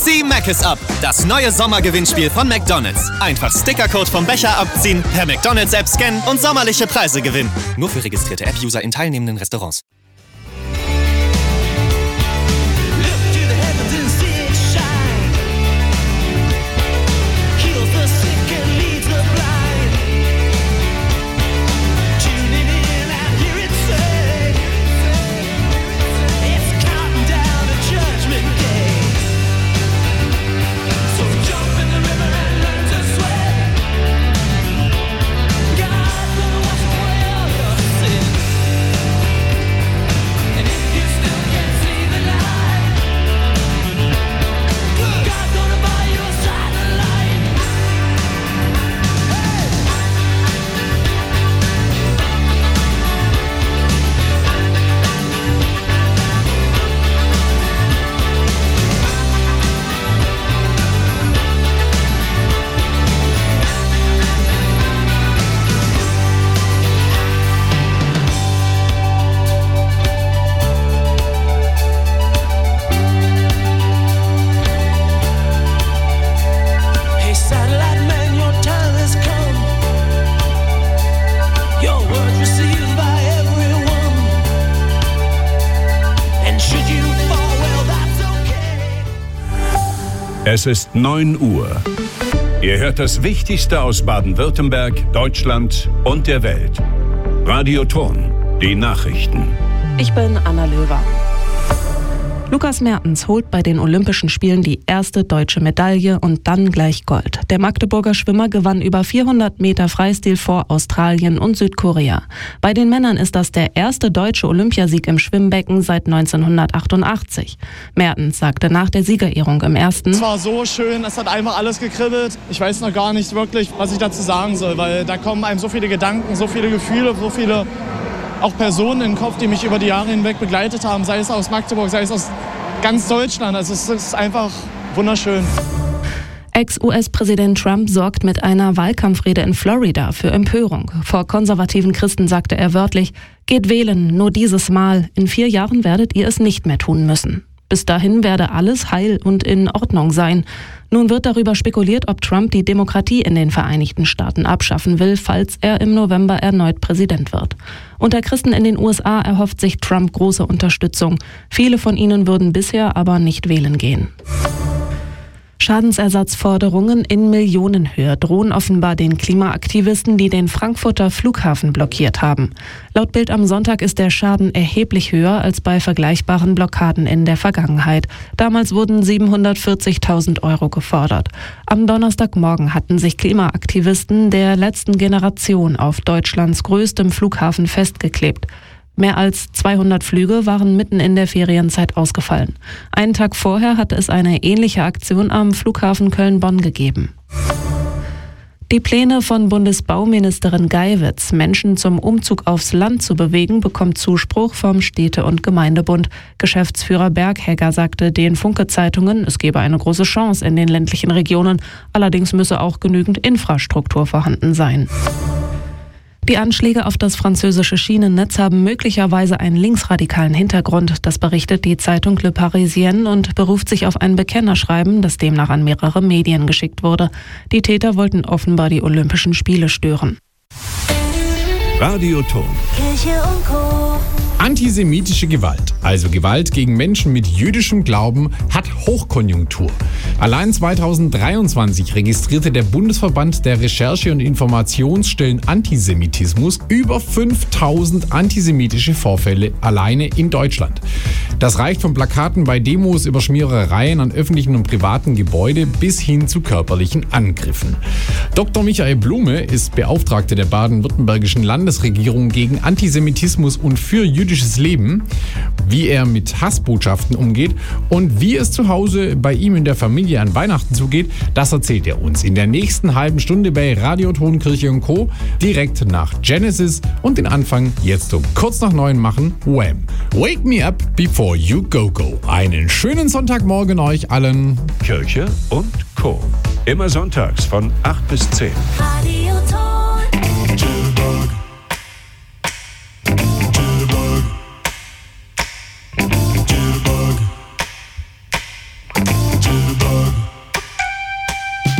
Zieh Mc's ab, das neue Sommergewinnspiel von McDonald's. Einfach Stickercode vom Becher abziehen, per McDonald's-App scannen und sommerliche Preise gewinnen. Nur für registrierte App-User in teilnehmenden Restaurants. Es ist 9 Uhr. Ihr hört das Wichtigste aus Baden-Württemberg, Deutschland und der Welt. Radio Thurn, die Nachrichten. Ich bin Anna Löwer. Lukas Mertens holt bei den Olympischen Spielen die erste deutsche Medaille und dann gleich Gold. Der Magdeburger Schwimmer gewann über 400 Meter Freistil vor Australien und Südkorea. Bei den Männern ist das der erste deutsche Olympiasieg im Schwimmbecken seit 1988. Mertens sagte nach der Siegerehrung im ersten: Es war so schön, es hat einfach alles gekribbelt. Ich weiß noch gar nicht wirklich, was ich dazu sagen soll, weil da kommen einem so viele Gedanken, so viele Gefühle, so viele auch Personen in den Kopf, die mich über die Jahre hinweg begleitet haben, sei es aus Magdeburg, sei es aus ganz Deutschland. Also es ist einfach wunderschön. Ex-US-Präsident Trump sorgt mit einer Wahlkampfrede in Florida für Empörung. Vor konservativen Christen sagte er wörtlich: Geht wählen, nur dieses Mal. In 4 Jahren werdet ihr es nicht mehr tun müssen. Bis dahin werde alles heil und in Ordnung sein. Nun wird darüber spekuliert, ob Trump die Demokratie in den Vereinigten Staaten abschaffen will, falls er im November erneut Präsident wird. Unter Christen in den USA erhofft sich Trump große Unterstützung. Viele von ihnen würden bisher aber nicht wählen gehen. Schadensersatzforderungen in Millionenhöhe drohen offenbar den Klimaaktivisten, die den Frankfurter Flughafen blockiert haben. Laut Bild am Sonntag ist der Schaden erheblich höher als bei vergleichbaren Blockaden in der Vergangenheit. Damals wurden 740.000 € gefordert. Am Donnerstagmorgen hatten sich Klimaaktivisten der letzten Generation auf Deutschlands größtem Flughafen festgeklebt. Mehr als 200 Flüge waren mitten in der Ferienzeit ausgefallen. Einen Tag vorher hatte es eine ähnliche Aktion am Flughafen Köln-Bonn gegeben. Die Pläne von Bundesbauministerin Geiwitz, Menschen zum Umzug aufs Land zu bewegen, bekommt Zuspruch vom Städte- und Gemeindebund. Geschäftsführer Berghegger sagte den Funke-Zeitungen, es gebe eine große Chance in den ländlichen Regionen. Allerdings müsse auch genügend Infrastruktur vorhanden sein. Die Anschläge auf das französische Schienennetz haben möglicherweise einen linksradikalen Hintergrund. Das berichtet die Zeitung Le Parisien und beruft sich auf ein Bekennerschreiben, das demnach an mehrere Medien geschickt wurde. Die Täter wollten offenbar die Olympischen Spiele stören. Radio Thurn. Kirche und Co. Antisemitische Gewalt, also Gewalt gegen Menschen mit jüdischem Glauben, hat Hochkonjunktur. Allein 2023 registrierte der Bundesverband der Recherche- und Informationsstellen Antisemitismus über 5000 antisemitische Vorfälle alleine in Deutschland. Das reicht von Plakaten bei Demos über Schmierereien an öffentlichen und privaten Gebäuden bis hin zu körperlichen Angriffen. Dr. Michael Blume ist Beauftragter der baden-württembergischen Landesregierung gegen Antisemitismus und für jüdisches Leben, wie er mit Hassbotschaften umgeht und wie es zu Hause bei ihm in der Familie an Weihnachten zugeht, das erzählt er uns in der nächsten halben Stunde bei Radio Thurn Kirche und Co. direkt nach Genesis und den Anfang jetzt um kurz nach 9 machen Wham! Wake me up before you go go. Einen schönen Sonntagmorgen euch allen. Kirche und Co. Immer sonntags von 8 bis 10. Radio Thurn. Jitterbug.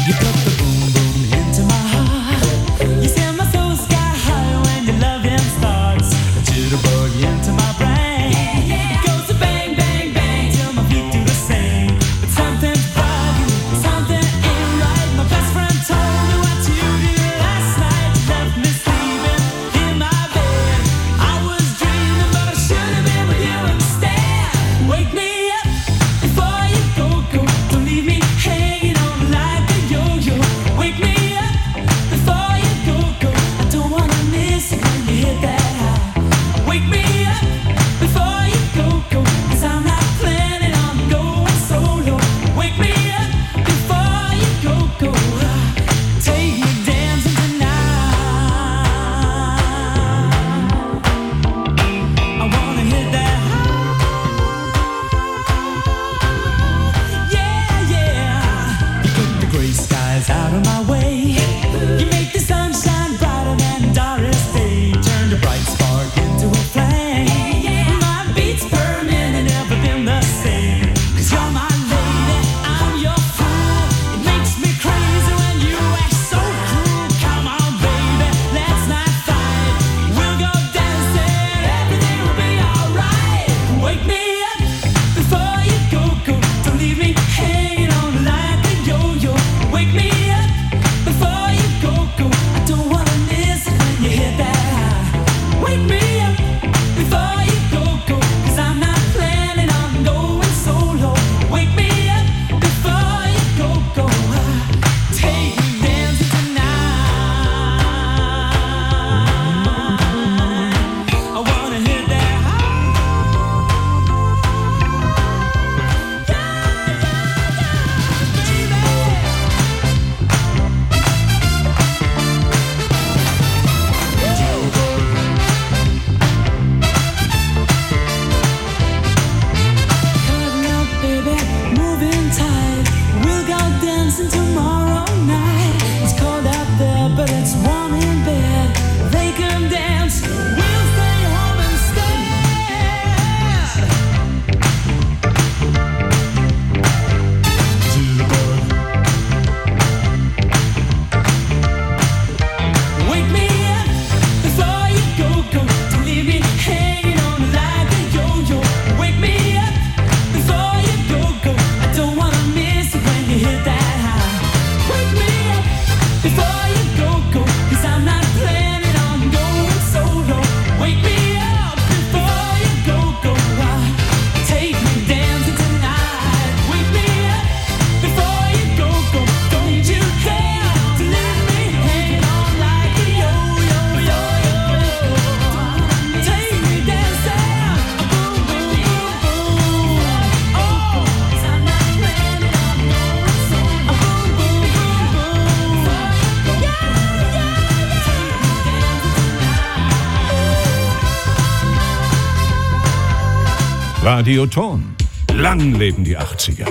Radio Ton. Lang leben die 80er.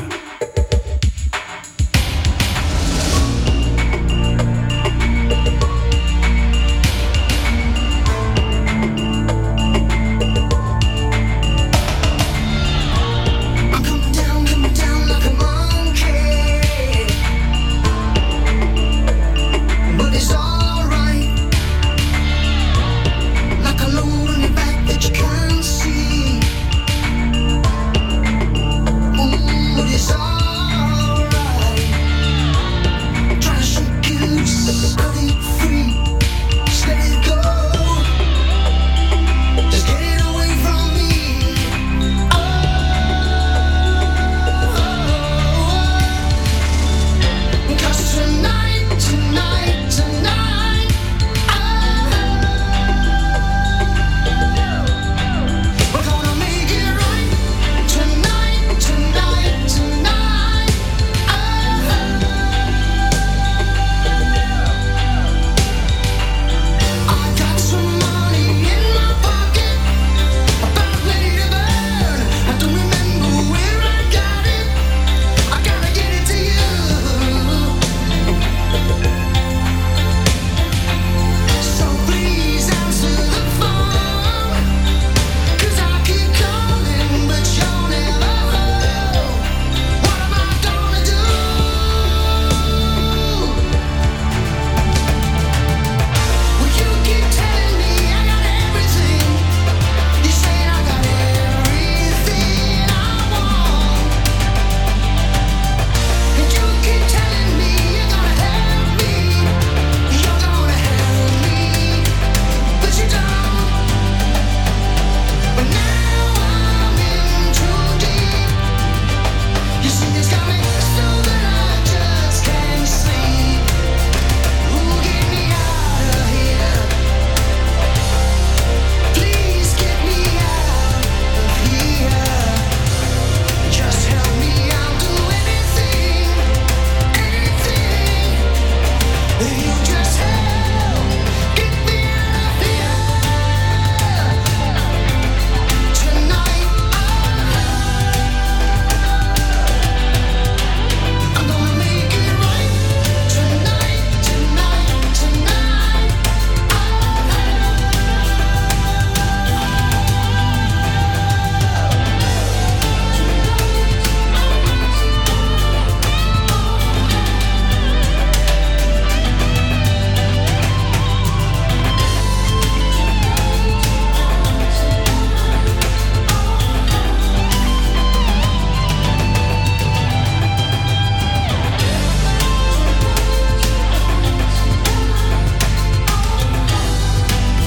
It's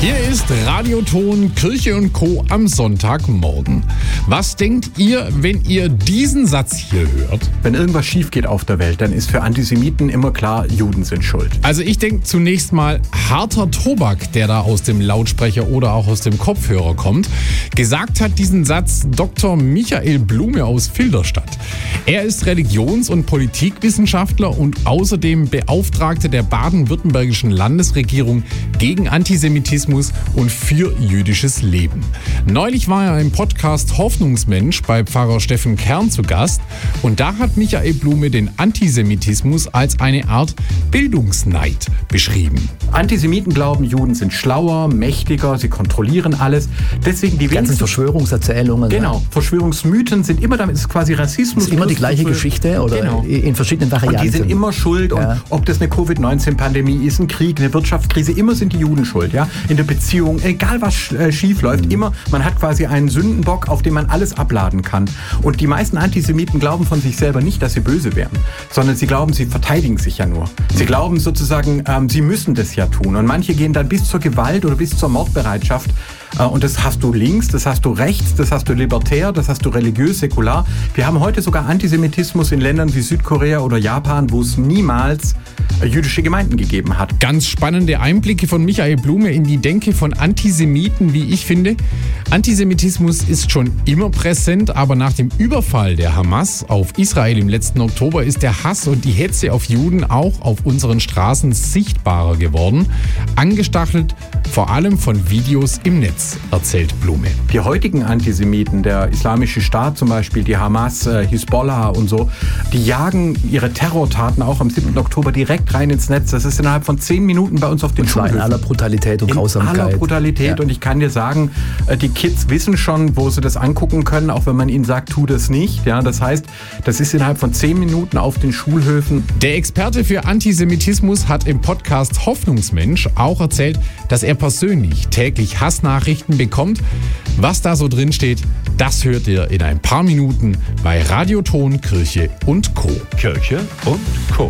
Hier ist Radioton Kirche und Co. am Sonntagmorgen. Was denkt ihr, wenn ihr diesen Satz hier hört? Wenn irgendwas schief geht auf der Welt, dann ist für Antisemiten immer klar, Juden sind schuld. Also ich denke zunächst mal harter Tobak, der da aus dem Lautsprecher oder auch aus dem Kopfhörer kommt. Gesagt hat diesen Satz Dr. Michael Blume aus Filderstadt. Er ist Religions- und Politikwissenschaftler und außerdem Beauftragter der baden-württembergischen Landesregierung gegen Antisemitismus und für jüdisches Leben. Neulich war er im Podcast Hoffnungsmensch bei Pfarrer Steffen Kern zu Gast und da hat Michael Blume den Antisemitismus als eine Art Bildungsneid beschrieben. Antisemiten glauben, Juden sind schlauer, mächtiger, sie kontrollieren alles. Deswegen die ganzen Verschwörungserzählungen. Genau, Verschwörungsmythen sind immer damit, ist quasi Rassismus. Ist immer die gleiche Geschichte oder in verschiedenen Varianten. Und die sind immer schuld. Ja. Und ob das eine Covid-19-Pandemie ist, ein Krieg, eine Wirtschaftskrise, immer sind die Juden schuld. Ja? In der Beziehung, egal was schief läuft, immer, man hat quasi einen Sündenbock, auf den man alles abladen kann. Und die meisten Antisemiten glauben von sich selber nicht, dass sie böse wären, sondern sie glauben, sie verteidigen sich ja nur. Sie glauben sozusagen, sie müssen das ja tun. Und manche gehen dann bis zur Gewalt oder bis zur Mordbereitschaft. Und das hast du links, das hast du rechts, das hast du libertär, das hast du religiös, säkular. Wir haben heute sogar Antisemitismus in Ländern wie Südkorea oder Japan, wo es niemals jüdische Gemeinden gegeben hat. Ganz spannende Einblicke von Michael Blume in die Denke von Antisemiten, wie ich finde. Antisemitismus ist schon immer präsent, aber nach dem Überfall der Hamas auf Israel im letzten Oktober ist der Hass und die Hetze auf Juden auch auf unseren Straßen sichtbarer geworden. Angestachelt vor allem von Videos im Netz, erzählt Blume. Die heutigen Antisemiten, der Islamische Staat zum Beispiel, die Hamas, Hisbollah und so, die jagen ihre Terrortaten auch am 7. Oktober direkt rein ins Netz. Das ist innerhalb von 10 Minuten bei uns auf den Schulhöfen. In aller Brutalität und Grausamkeit. In aller Brutalität. Ja. Und ich kann dir sagen, die Kids wissen schon, wo sie das angucken können, auch wenn man ihnen sagt, tu das nicht. Ja, das heißt, das ist innerhalb von 10 Minuten auf den Schulhöfen. Der Experte für Antisemitismus hat im Podcast Hoffnungsmensch auch erzählt, dass er persönlich täglich Hassnachrichten bekommt. Was da so drin steht, das hört ihr in ein paar Minuten bei Radioton Kirche und Co. Kirche und Co.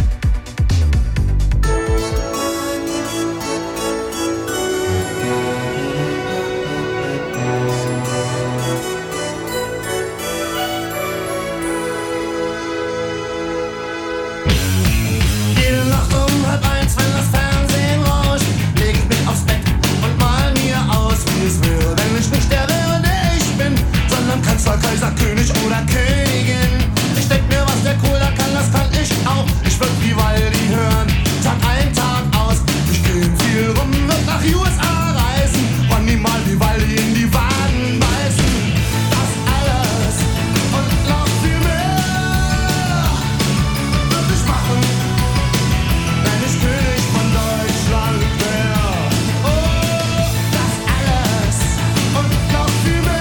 Kaiser, König oder Königin. Ich denk mir, was der Kohl da kann, das kann ich auch. Ich würd Vivaldi hören, Tag ein, Tag aus. Ich geh viel rum, wird nach USA reisen. Und niemals Vivaldi in die Waden beißen. Das alles und noch viel mehr würd ich machen, wenn ich König von Deutschland wär. Oh, das alles und noch viel mehr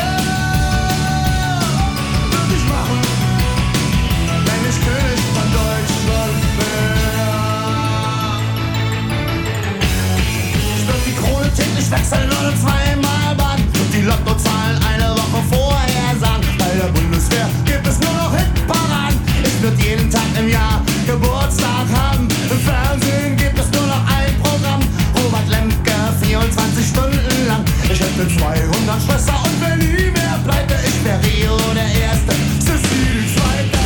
König von Deutschland wär. Ich würd die Krone täglich wechseln oder zweimal baden und die Lottozahlen eine Woche vorher sagen. Bei der Bundeswehr gibt es nur noch Hitparaden. Ich würd jeden Tag im Jahr Geburtstag haben. Im Fernsehen gibt es nur noch ein Programm. Robert Lemke 24 Stunden lang. Ich hätte 200 Schwestern und wenn nie mehr pleite. Ich wär Rio der Erste, Sissi die Zweite.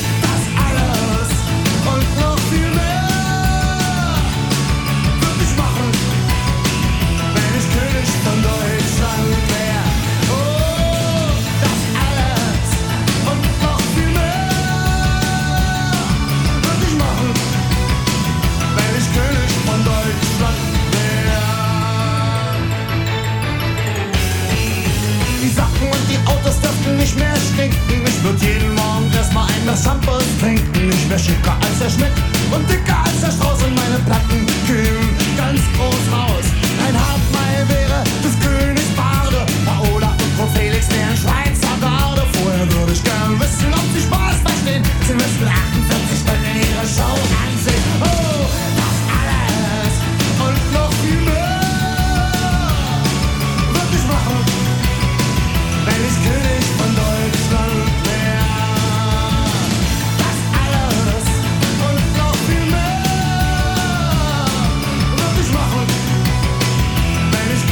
Und noch viel mehr würd ich machen, wenn ich König von Deutschland wär. Oh, das alles und noch viel mehr würd ich machen, wenn ich König von Deutschland wär. Die Sachen und die Autos dürften nicht mehr stinken. Ich würd jeden Morgen erstmal ein Glas Shampoos trinken. Ich wär schicker als der Schmidt und dicker als der Strauß und meine Platten kämen ganz groß raus. Ein Hartmeier wäre des Königs Barde, Paola und Frau Felix wären Schweizer Garde. Vorher würde ich gern wissen, ob sie Spaß verstehen. Sie müssten 48 Stunden in ihre Show ansehen. Oh, das alles und noch viel mehr würd ich machen, wenn ich König von Deutschland wär. Das alles und noch viel mehr würd ich machen, wenn ich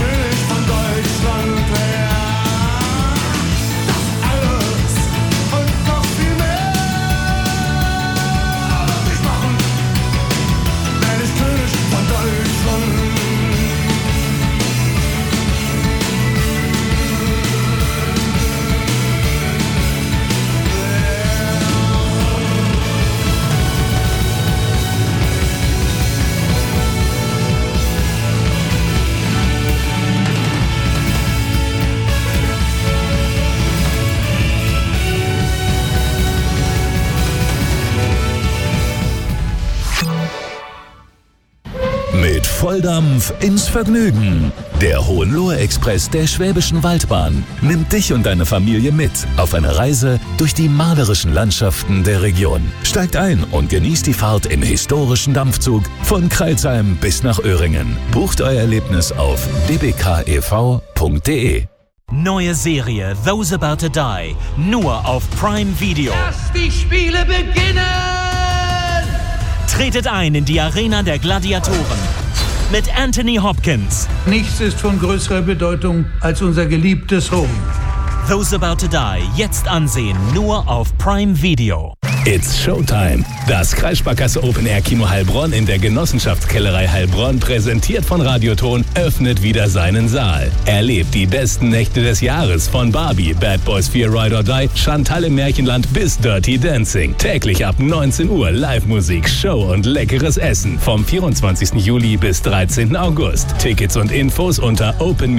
Volldampf ins Vergnügen. Der Hohenlohe-Express der Schwäbischen Waldbahn nimmt dich und deine Familie mit auf eine Reise durch die malerischen Landschaften der Region. Steigt ein und genießt die Fahrt im historischen Dampfzug von Crailsheim bis nach Öhringen. Bucht euer Erlebnis auf dbkev.de. Neue Serie Those About to Die, nur auf Prime Video. Lass die Spiele beginnen! Tretet ein in die Arena der Gladiatoren mit Anthony Hopkins. Nichts ist von größerer Bedeutung als unser geliebtes Home. Those About to Die, jetzt ansehen, nur auf Prime Video. It's Showtime. Das Kreissparkasse Open Air Kino Heilbronn in der Genossenschaftskellerei Heilbronn, präsentiert von Radioton, öffnet wieder seinen Saal. Erlebt die besten Nächte des Jahres von Barbie, Bad Boys 4 Ride or Die, Chantal im Märchenland bis Dirty Dancing. Täglich ab 19 Uhr Live-Musik, Show und leckeres Essen. Vom 24. Juli bis 13. August. Tickets und Infos unter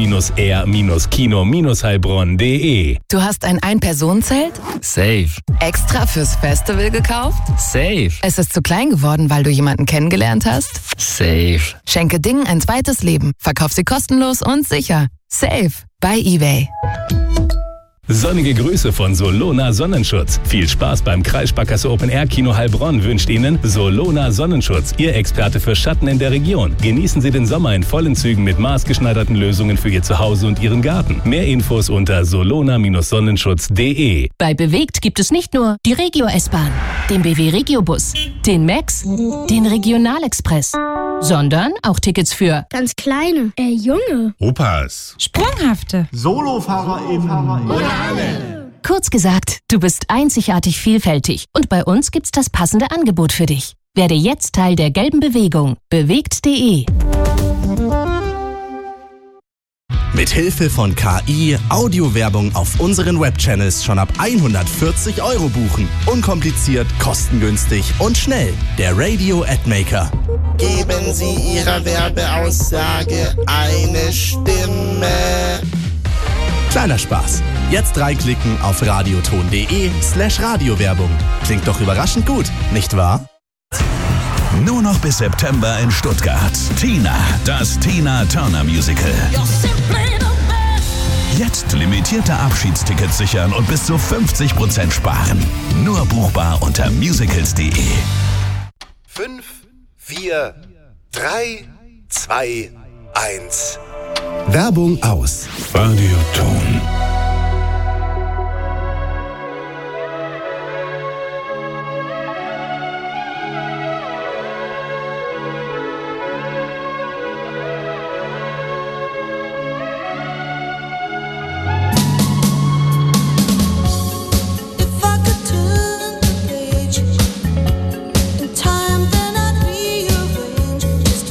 open-air-kino-heilbronn.de. Du hast ein Ein-Personen-Zelt? Safe. Extra fürs Festival gekauft? Safe. Es ist zu klein geworden, weil du jemanden kennengelernt hast? Safe. Schenke Dingen ein zweites Leben. Verkauf sie kostenlos und sicher. Safe. Bei eBay. Sonnige Grüße von Solona Sonnenschutz. Viel Spaß beim Kreissparkasse Open Air Kino Heilbronn wünscht Ihnen Solona Sonnenschutz, Ihr Experte für Schatten in der Region. Genießen Sie den Sommer in vollen Zügen mit maßgeschneiderten Lösungen für Ihr Zuhause und Ihren Garten. Mehr Infos unter solona-sonnenschutz.de. Bei Bewegt gibt es nicht nur die Regio S-Bahn, den BW Regio-Bus, den Max, den Regionalexpress, sondern auch Tickets für ganz kleine, junge, Opas, sprunghafte, SolofahrerInnen. Kurz gesagt, du bist einzigartig vielfältig und bei uns gibt's das passende Angebot für dich. Werde jetzt Teil der gelben Bewegung. Bewegt.de. Mit Hilfe von KI Audiowerbung auf unseren Webchannels schon ab 140 € buchen. Unkompliziert, kostengünstig und schnell. Der Radio Admaker. Geben Sie Ihrer Werbeaussage eine Stimme. Kleiner Spaß. Jetzt reinklicken auf radioton.de/Radiowerbung. Klingt doch überraschend gut, nicht wahr? Nur noch bis September in Stuttgart. Tina, das Tina Turner Musical. Jetzt limitierte Abschiedstickets sichern und bis zu 50% sparen. Nur buchbar unter musicals.de. 5, 4, 3, 2, 1. Werbung aus. Radioton.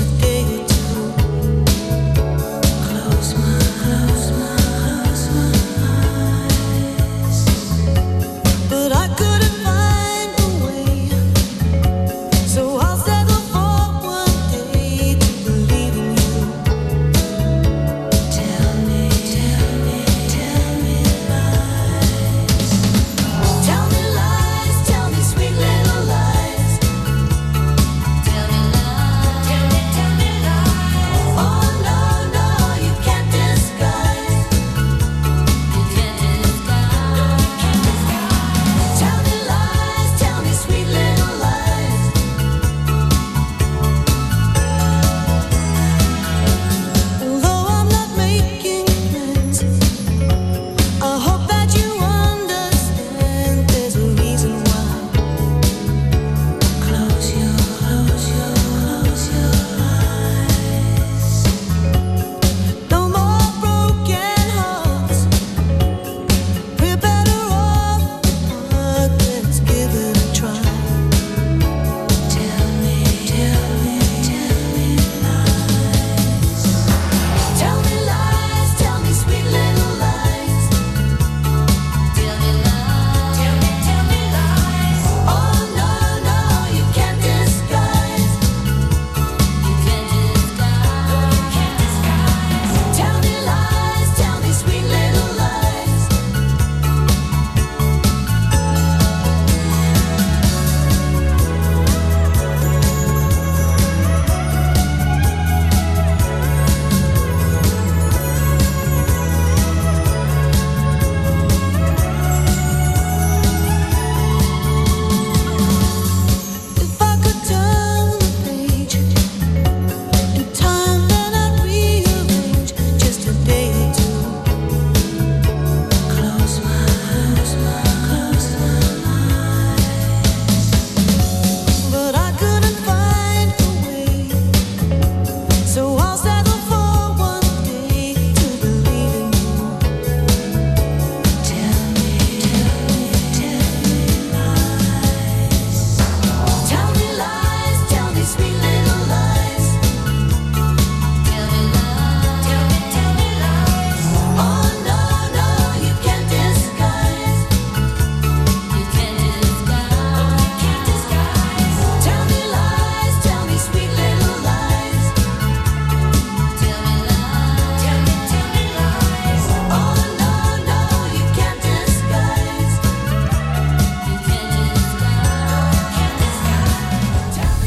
Close my eyes.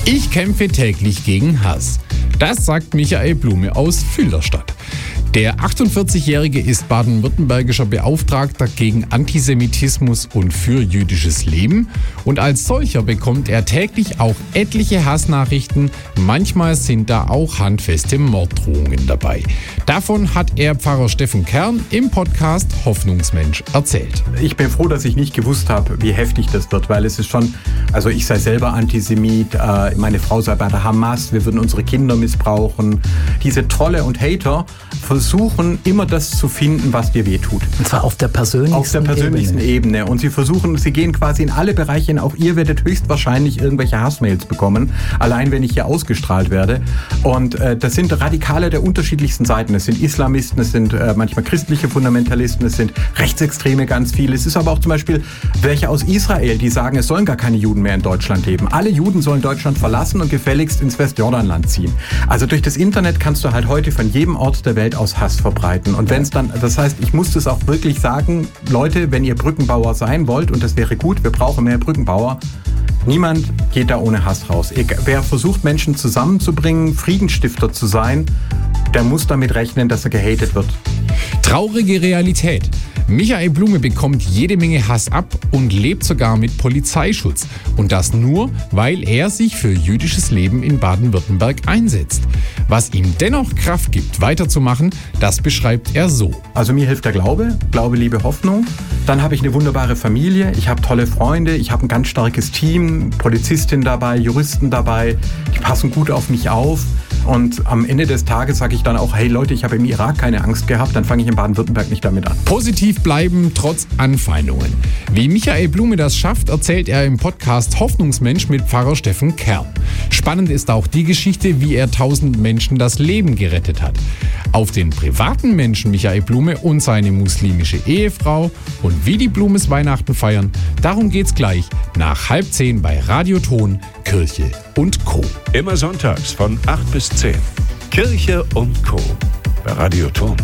Ich kämpfe täglich gegen Hass. Das sagt Michael Blume aus Filderstadt. Der 48-Jährige ist baden-württembergischer Beauftragter gegen Antisemitismus und für jüdisches Leben. Und als solcher bekommt er täglich auch etliche Hassnachrichten. Manchmal sind da auch handfeste Morddrohungen dabei. Davon hat er Pfarrer Steffen Kern im Podcast Hoffnungsmensch erzählt. Ich bin froh, dass ich nicht gewusst habe, wie heftig das wird, weil es ist schon, also ich sei selber Antisemit, meine Frau sei bei der Hamas, wir würden unsere Kinder missbrauchen. Diese Trolle und Hater versuchen immer das zu finden, was dir wehtut. Und zwar auf der persönlichsten Ebene. Und sie gehen quasi in alle Bereiche hin. Auch ihr werdet höchstwahrscheinlich irgendwelche Hassmails bekommen, allein wenn ich hier ausgestrahlt werde. Und das sind Radikale der unterschiedlichsten Seiten. Es sind Islamisten, es sind manchmal christliche Fundamentalisten, es sind Rechtsextreme ganz viele. Es ist aber auch zum Beispiel welche aus Israel, die sagen, es sollen gar keine Juden mehr in Deutschland leben. Alle Juden sollen Deutschland verlassen und gefälligst ins Westjordanland ziehen. Also durch das Internet kannst du halt heute von jedem Ort der Welt aus Hass verbreiten. Und wenn es dann, das heißt, ich muss das auch wirklich sagen, Leute, wenn ihr Brückenbauer sein wollt, und das wäre gut, wir brauchen mehr Brückenbauer, niemand geht da ohne Hass raus. Wer versucht, Menschen zusammenzubringen, Friedensstifter zu sein, der muss damit rechnen, dass er gehatet wird. Traurige Realität. Michael Blume bekommt jede Menge Hass ab und lebt sogar mit Polizeischutz. Und das nur, weil er sich für jüdisches Leben in Baden-Württemberg einsetzt. Was ihm dennoch Kraft gibt, weiterzumachen, das beschreibt er so. Also mir hilft der Glaube, Liebe, Hoffnung. Dann habe ich eine wunderbare Familie, ich habe tolle Freunde, ich habe ein ganz starkes Team, Polizistin dabei, Juristen dabei, die passen gut auf mich auf. Und am Ende des Tages sage ich dann auch, hey Leute, ich habe im Irak keine Angst gehabt, dann fange ich in Baden-Württemberg nicht damit an. Positiv bleiben trotz Anfeindungen. Wie Michael Blume das schafft, erzählt er im Podcast Hoffnungsmensch mit Pfarrer Steffen Kern. Spannend ist auch die Geschichte, wie er 1000 Menschen das Leben gerettet hat. Auf den privaten Menschen Michael Blume und seine muslimische Ehefrau und wie die Blumes Weihnachten feiern, darum geht's gleich nach 9:30 bei Radio Ton, Kirche und Co. Immer sonntags von 8 bis 10. Kirche und Co. bei Radio Ton.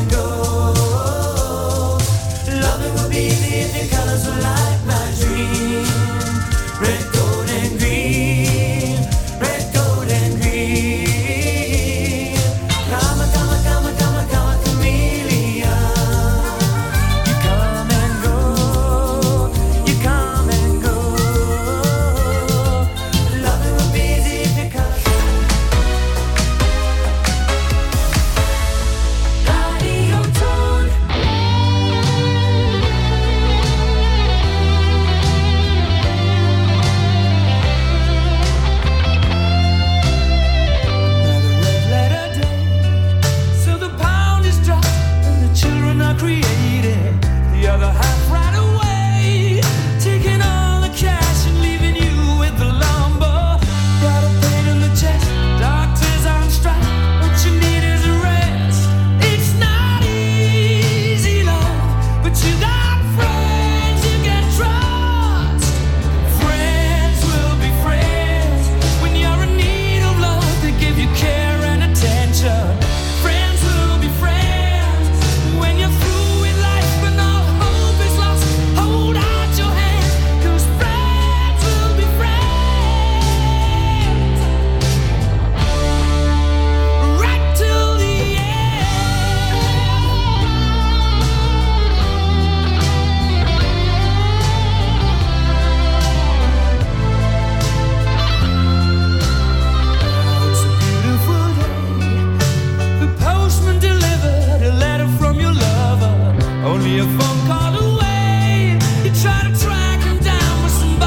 Loving will be easy if your colors will light my dream.